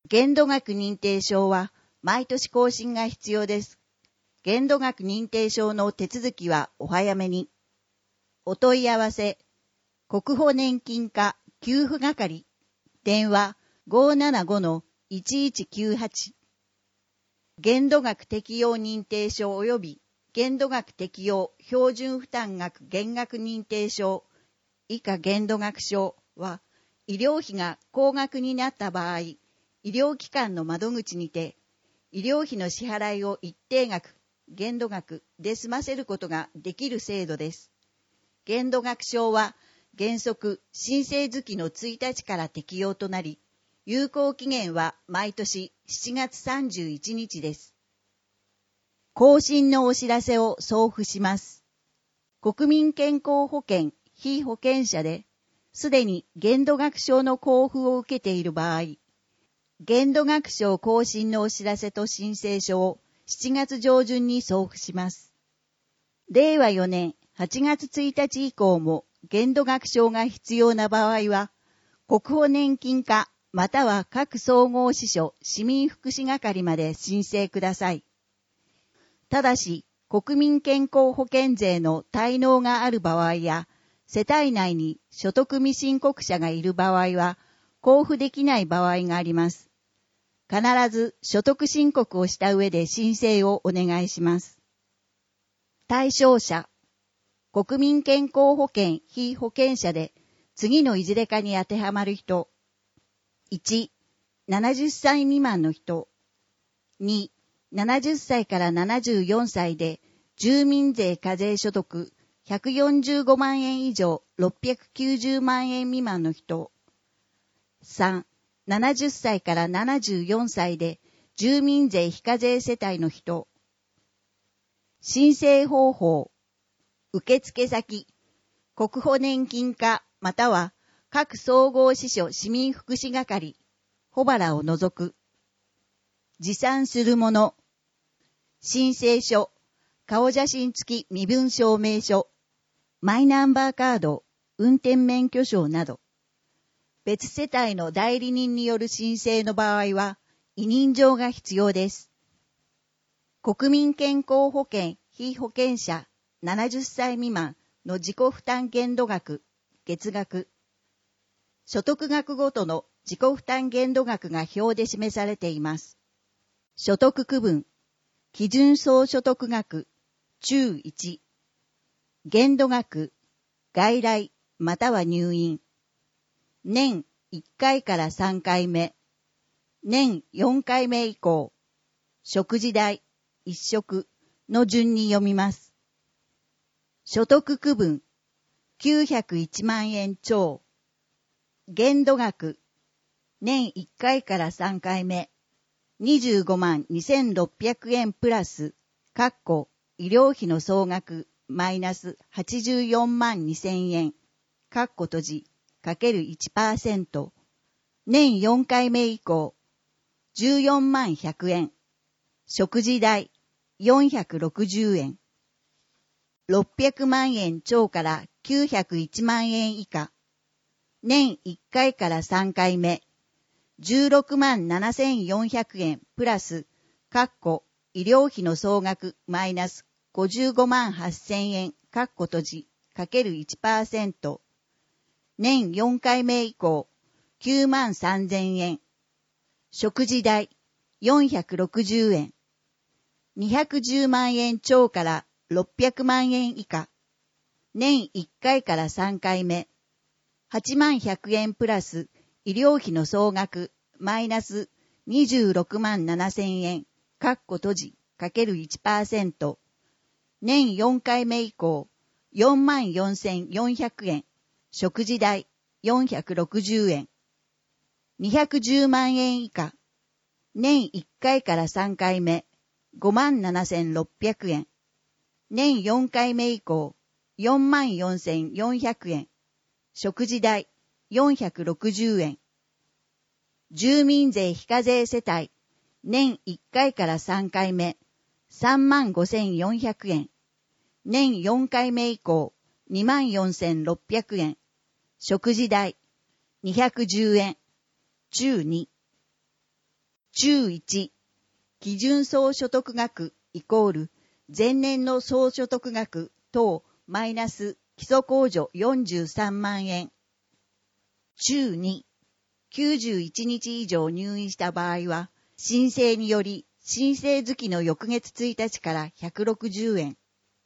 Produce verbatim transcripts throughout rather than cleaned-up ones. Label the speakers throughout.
Speaker 1: 限度額認定証は毎年更新が必要です。限度額認定証の手続きはお早めに。お問い合わせ、国保年金課給付係、電話 ごーななごのいちいちきゅうはち。限度額適用認定証及び限度額適用標準負担額減額認定証以下限度額証は、医療費が高額になった場合、医療機関の窓口にて、医療費の支払いを一定額、限度額で済ませることができる制度です。限度額証は原則申請月のついたちから適用となり、有効期限は毎年しちがつさんじゅういちにちです。更新のお知らせを送付します。国民健康保険被保険者で、すでに限度額証の交付を受けている場合、限度額証更新のお知らせと申請書をしちがつ上旬に送付します。れいわよねんはちがつついたち以降も限度額証が必要な場合は、国保年金課または各総合支所市民福祉係まで申請ください。ただし、国民健康保険税の滞納がある場合や、世帯内に所得未申告者がいる場合は、交付できない場合があります。必ず所得申告をした上で申請をお願いします。対象者、国民健康保険被保険者で次のいずれかに当てはまる人。いち、ななじゅっさい未満の人。に、ななじゅっさいからななじゅうよんさいで住民税課税所得ひゃくよんじゅうごまんえん以上ろっぴゃくきゅうじゅうまんえん未満の人。さん、ななじゅっさいからななじゅうよんさいで住民税非課税世帯の人。申請方法。受付先、国保年金課または各総合支所市民福祉係、保原を除く。持参するもの。申請書、顔写真付き身分証明書、マイナンバーカード、運転免許証など。別世帯の代理人による申請の場合は、委任状が必要です。国民健康保険被保険者ななじゅっさい未満の自己負担限度額、月額。所得額ごとの自己負担限度額が表で示されています。所得区分、基準総所得額、中いち。限度額、外来または入院。年いっかいからさんかいめ。年よんかいめ以降。食事代、一食の順に読みます。所得区分、きゅうひゃくいちまんえん超。限度額、年いっかいからさんかいめ。にじゅうごまんにせんろっぴゃくえんプラス、かっこ医療費の総額、マイナスはちじゅうよんまんにせんえん、かっこ閉じ、かける いちパーセント。年よんかいめ以降、じゅうよんまんひゃくえん。食事代、よんひゃくろくじゅうえん。ろっぴゃくまんえん超からきゅうひゃくいちまんえん以下。年いっかいからさんかいめ。じゅうろくまんななせんよんひゃくえんプラス、かっこ医療費の総額マイナスごじゅうごまんはっせんえん、かっこ閉じ、かける いちパーセント。年よんかいめ以降、きゅうまんさんぜんえん。食事代、よんひゃくろくじゅうえん。にひゃくじゅうまんえん超からろっぴゃくまんえん以下。年いっかいからさんかいめ。はちまんひゃくえんプラス医療費の総額マイナスにじゅうろくまんななせんえん、かっこ閉じ、かける いちパーセント。年よんかいめ以降、よんまんよんせんよんひゃくえん。食事代、よんひゃくろくじゅうえん。にひゃくじゅうまんえん以下。年いっかいからさんかいめ。ごまんななせんろっぴゃくえん。年よんかいめ以降、よんまんよんせんよんひゃくえん。食事代、よんひゃくろくじゅうえん。住民税非課税世帯、年いっかいからさんかいめ、さんまんごせんよんひゃくえん。年よんかいめ以降、にまんよんせんろっぴゃくえん。食事代、にひゃくじゅうえん。中に。 中いち、基準総所得額イコール前年の総所得額等マイナス基礎控除よんじゅうさんまんえん。中に、きゅうじゅういちにち以上入院した場合は、申請により申請月の翌月ついたちからひゃくろくじゅうえん。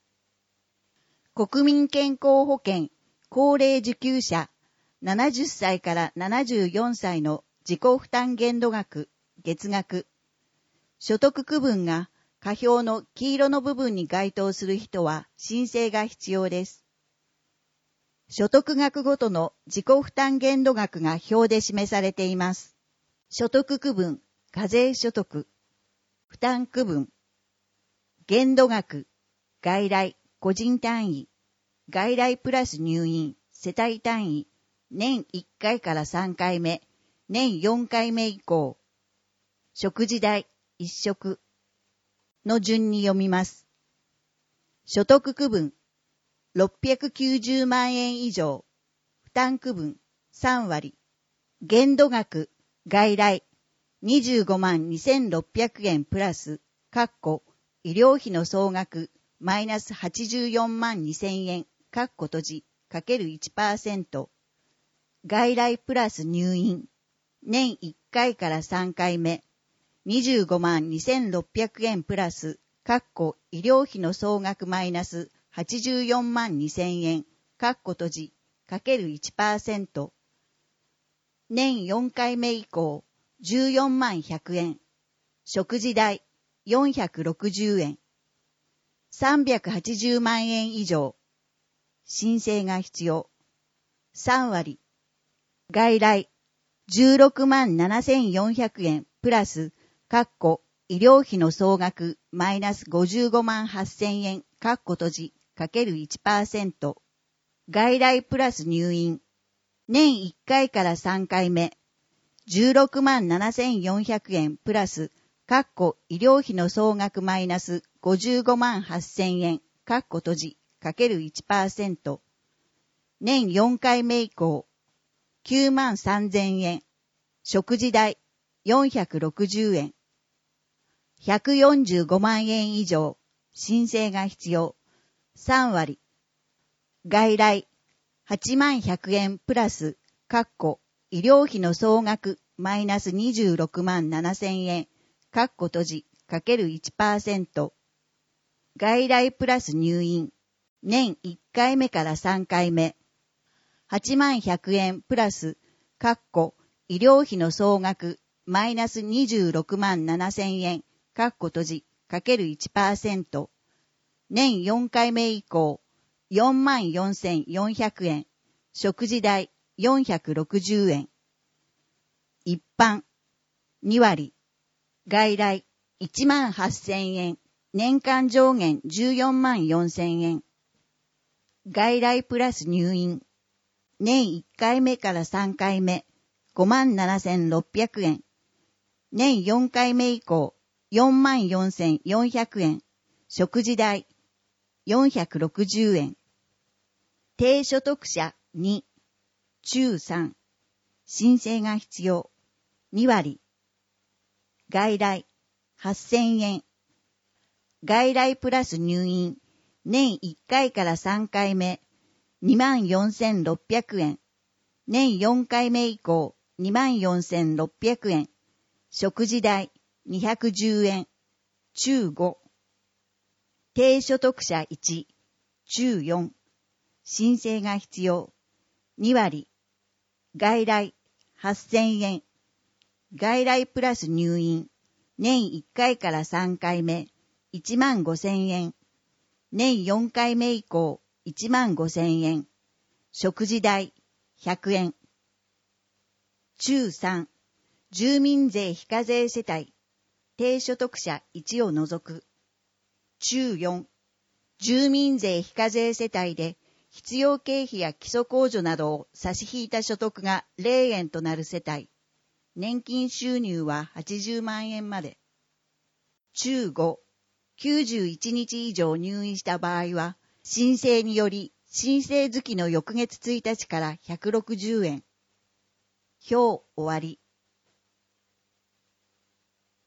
Speaker 1: 国民健康保険高齢受給者ななじゅっさいからななじゅうよんさいの自己負担限度額、月額。所得区分が下表の黄色の部分に該当する人は申請が必要です。所得額ごとの自己負担限度額が表で示されています。所得区分、課税所得、負担区分、限度額、外来、個人単位、外来プラス入院、世帯単位、年いっかいからさんかいめ、年よんかいめ以降、食事代、一食の順に読みます。所得区分、ろっぴゃくきゅうじゅうまんえん以上、負担区分さんわり、限度額、外来、にじゅうごまんにせんろっぴゃくえんプラス、括弧、医療費の総額、マイナスはちじゅうよんまんにせんえん、括弧閉じ、かけるいちパーセント、外来プラス入院、年いっかいからさんかいめ、にじゅうごまんにせんろっぴゃくえんプラス、括弧、医療費の総額マイナスはちじゅうよんまんにせんえん、括弧閉じ、かけるいちパーセント、年よんかいめ以降、じゅうよんまんひゃくえん、食事代よんひゃくろくじゅうえん、さんびゃくはちじゅうまんえん以上、申請が必要、さんわり、外来じゅうろくまんななせんよんひゃくえんプラス、括弧、医療費の総額マイナスごじゅうごまんはっせんえん、括弧閉じ、かけるいちパーセント、外来プラス入院、年いっかいからさんかいめ、じゅうろくまんななせんよんひゃくえんプラス、括弧医療費の総額マイナスごじゅうごまんはっせんえん、括弧閉じ、かけるいちパーセント、年よんかいめ以降、きゅうまんさんぜんえん、食事代よんひゃくろくじゅうえん、ひゃくよんじゅうごまんえん以上、申請が必要、さんわり、外来はちまんひゃくえんプラス、括弧医療費の総額マイナスにじゅうろくまんななせんえん、括弧閉じ、かけるいちパーセント、外来プラス入院、年いっかいめからさんかいめ、はちまんひゃくえんプラス、括弧医療費の総額マイナスにじゅうろくまんななせんえん、括弧閉じ、かけるいちパーセント、年よんかいめ以降、よんまんよんせんよんひゃくえん、食事代よんひゃくろくじゅうえん、一般にわり、外来いちまんはっせんえん、年間上限じゅうよんまんよんせんえん、外来プラス入院、年いっかいめからさんかいめ、ごまんななせんろっぴゃくえん、年よんかいめ以降、よんまんよんせんよんひゃくえん、食事代よんひゃくろくじゅうえん、低所得者に、中さん、申請が必要、にわり、外来はっせんえん、外来プラス入院、年いっかいからさんかいめ、にまんよんせんろっぴゃくえん、年よんかいめ以降、にまんよんせんろっぴゃくえん、食事代にひゃくじゅうえん、中ご、低所得者いち、中よん、申請が必要、にわり、外来はっせんえん、外来プラス入院、年いっかいからさんかいめ、いちまんごせんえん、年よんかいめ以降、いちまんごせんえん、食事代ひゃくえん。中さん、住民税非課税世帯、低所得者いちを除く。中よん、住民税非課税世帯で必要経費や基礎控除などを差し引いた所得がれいえんとなる世帯、年金収入ははちじゅうまんえんまで。中ご、きゅうじゅういちにち以上入院した場合は、申請により申請月の翌月ついたちからひゃくろくじゅうえん。表終わり。